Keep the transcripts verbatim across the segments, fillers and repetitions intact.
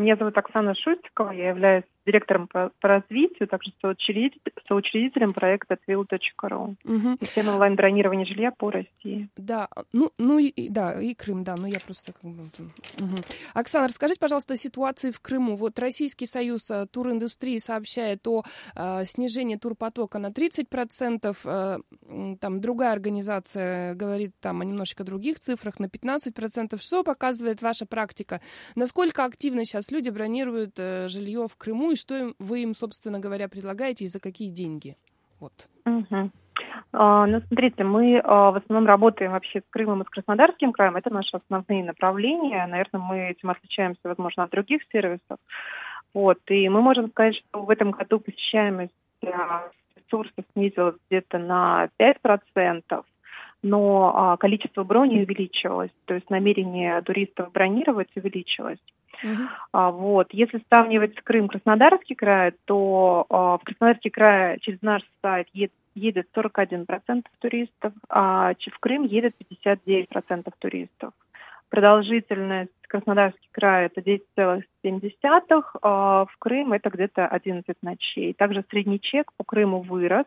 Меня зовут Оксана Шустикова, я являюсь директором по, по развитию, также соучредитель, соучредителем проекта твил точка ру. Угу. Система онлайн-бронирования жилья по России. Да, ну, ну и, да, и Крым, да, ну я просто... Угу. Оксана, расскажите, пожалуйста, о ситуации в Крыму. Вот Российский союз туриндустрии сообщает о э, снижении турпотока на тридцать процентов, э, там другая организация говорит там о немножечко других цифрах, на пятнадцать процентов. Что показывает ваша практика? Насколько активно сейчас люди бронируют э, жилье в Крыму, и что вы им, собственно говоря, предлагаете и за какие деньги? Вот. Угу. А, ну, смотрите, мы а, в основном работаем вообще с Крымом и с Краснодарским краем. Это наши основные направления. Наверное, мы этим отличаемся, возможно, от других сервисов. Вот. И мы можем сказать, что в этом году посещаемость а, ресурса снизилась где-то на пять процентов. Но а, количество броней увеличилось, то есть намерение туристов бронировать увеличилось. Uh-huh. А, вот. Если сравнивать Крым, Краснодарский край, то а, в Краснодарский край через наш сайт едет, едет сорок один процент туристов, а в Крым едет пятьдесят девять процентов туристов. Продолжительность Краснодарский край это десять целых семь десятых, а в Крым это где-то одиннадцать ночей. Также средний чек по Крыму вырос.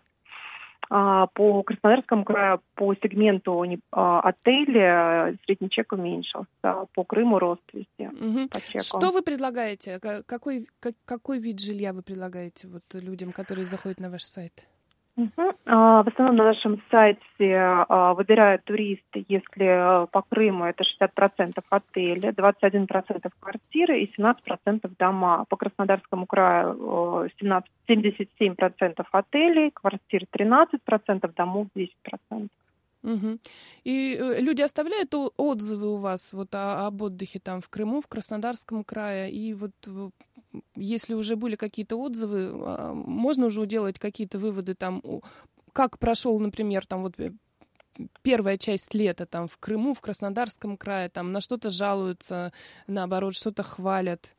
По Краснодарскому краю, по сегменту отеля средний чек уменьшился, по Крыму рост везде. Угу. По чеку. Что вы предлагаете? Какой, как, какой вид жилья вы предлагаете вот людям, которые заходят на ваш сайт? Угу. В основном на нашем сайте выбирают туристы, если по Крыму это шестьдесят процентов отели, двадцать один процент квартиры и семнадцать процентов дома. По Краснодарскому краю семнадцать, семьдесят семь процентов отелей, квартир тринадцать процентов, домов десять процентов. Угу. И люди оставляют отзывы у вас вот о, об отдыхе там в Крыму, в Краснодарском крае, и вот если уже были какие-то отзывы, можно уже делать какие-то выводы там, как прошел, например, там вот первая часть лета там в Крыму, в Краснодарском крае, там на что-то жалуются, наоборот, что-то хвалят.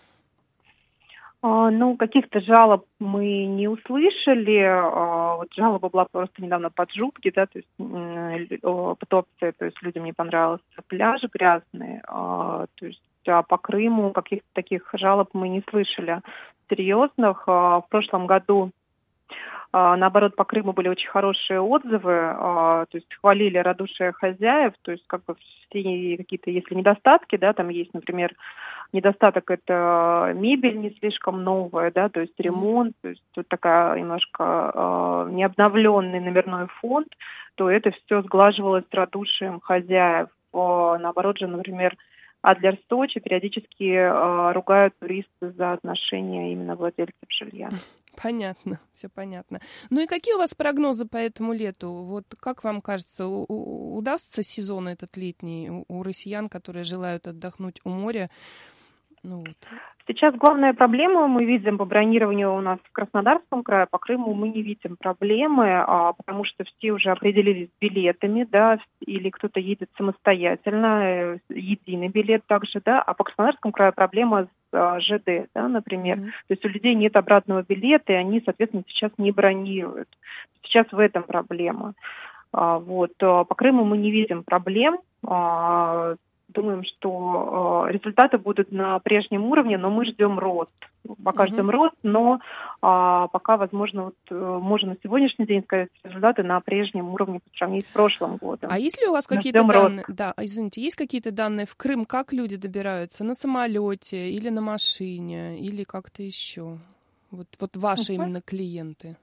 А, ну, каких-то жалоб мы не услышали. А, вот жалоба была просто недавно под Жутки, да, то есть под опцией, то есть людям не понравился пляжи грязные, а, то есть а по Крыму каких-то таких жалоб мы не слышали серьезных. А, в прошлом году а, наоборот, по Крыму были очень хорошие отзывы, а, то есть хвалили радушие хозяев, то есть как бы все какие-то, если недостатки, да, там есть, например, недостаток это мебель не слишком новая, да, то есть ремонт, то есть тут такая немножко э, необновленный номерной фонд, то это все сглаживалось с радушием хозяев. Э, наоборот же, например, Адлер Сочи периодически э, ругают туристов за отношения именно владельцев жилья. Понятно, все понятно. Ну и какие у вас прогнозы по этому лету? Вот как вам кажется, у- у- удастся сезон этот летний у, у россиян, которые желают отдохнуть у моря? Ну, вот. Сейчас главная проблема мы видим по бронированию у нас в Краснодарском крае, по Крыму мы не видим проблемы, а, потому что все уже определились с билетами, да, или кто-то едет самостоятельно, единый билет также, да, а по Краснодарскому краю проблема с а, ЖД, да, например. Mm-hmm. То есть у людей нет обратного билета, и они, соответственно, сейчас не бронируют. Сейчас в этом проблема. А, вот. По Крыму мы не видим проблем. А, Думаем, что э, результаты будут на прежнем уровне, но мы ждем рост. Пока mm-hmm. ждем рост, но э, пока, возможно, вот, э, можно на сегодняшний день сказать результаты на прежнем уровне по сравнению с прошлым годом. А есть ли у вас мы какие-то данные? Рост. Да, извините, есть какие-то данные в Крым, как люди добираются? На самолете или на машине, или как-то еще? Вот, вот ваши mm-hmm. именно клиенты.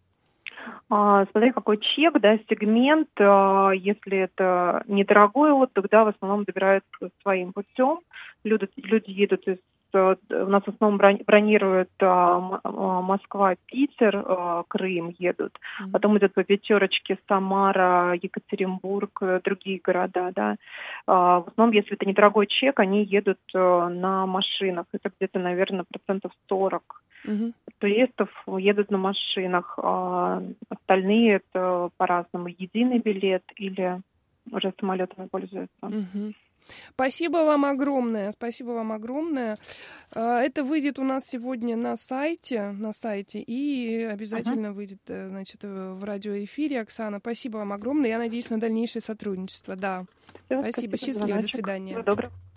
Смотри, какой чек, да, сегмент, если это недорогой отдых, да, в основном добираются своим путем. Люди, люди едут из, у нас в основном бронируют Москва, Питер, Крым едут. Mm-hmm. Потом идет по пятерочке Самара, Екатеринбург, другие города, да. В основном, если это недорогой чек, они едут на машинах. Это где-то, наверное, процентов сорок. Uh-huh. Туристов едут на машинах, а остальные это по-разному. Единый билет или уже самолетами пользуются. Uh-huh. Спасибо вам огромное, спасибо вам огромное. Это выйдет у нас сегодня на сайте, на сайте и обязательно uh-huh. выйдет, значит, в радиоэфире. Оксана, спасибо вам огромное. Я надеюсь на дальнейшее сотрудничество. Да. Все, спасибо. спасибо. Счастливо. До свидания. Всего доброго.